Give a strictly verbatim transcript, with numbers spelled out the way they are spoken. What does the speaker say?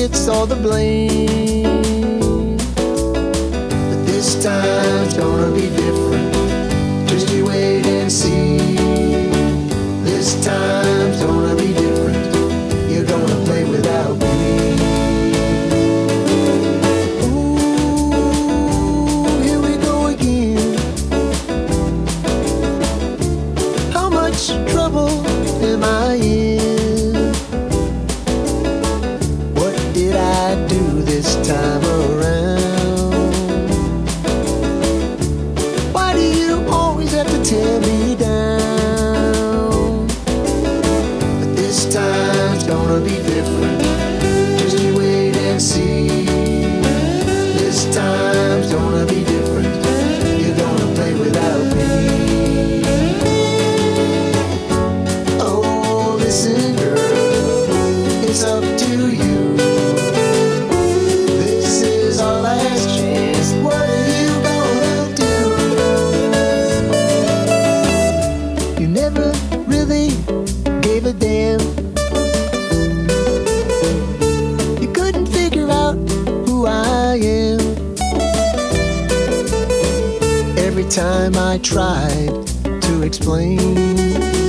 gets all the blame. But this time's gonna be different. Just you wait and see. This time's gonna be different. You're gonna play without me. Ooh, here we go again. How much trouble am I in? What did I do this time around? Why do you always have to tear me down? But this time's gonna be different. Just you wait and see. This time's gonna be different. You're gonna play without me. Oh, listen, girl, it's up to you. This is our last chance. What are you gonna do? You never really gave a damn. You couldn't figure out who I am. Every time I tried to explain,